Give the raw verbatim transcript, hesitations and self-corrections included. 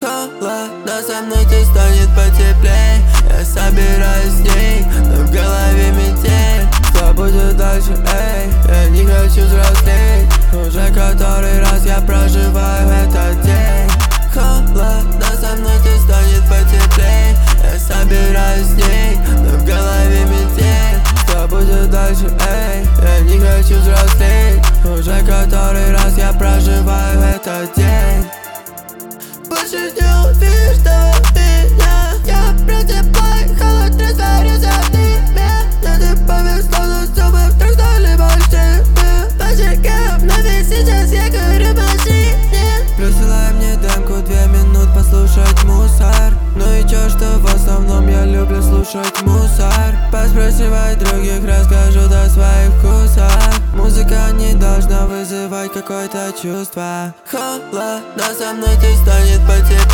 Холодно, со мной тебе станет потеплей. Я собираюсь с ней, но в голове метель. Что будет дальше, эй? Я не хочу взрослеть. Уже который раз я проживаю этот день. Холодно, со мной тебе станет потеплей. Я собираюсь с ней, но в голове метель. Что будет дальше, эй? Я не хочу взрослеть. Уже который раз я проживаю этот день. Больше не увидишь того меня. Я про тепло и холод растворился в тебе. Но ты повезло, но зубы вдруг стали большими. По щекам, но ведь сейчас я говорю в машине. Присылай мне демку, две минут послушать мусор. Ну и чё, что в основном я люблю слушать мусор. Поспрашивай других, расскажу до своих вкусов. Музыка не должна вызывать какое-то чувство. Холодно, со мной тебе станет потеплее.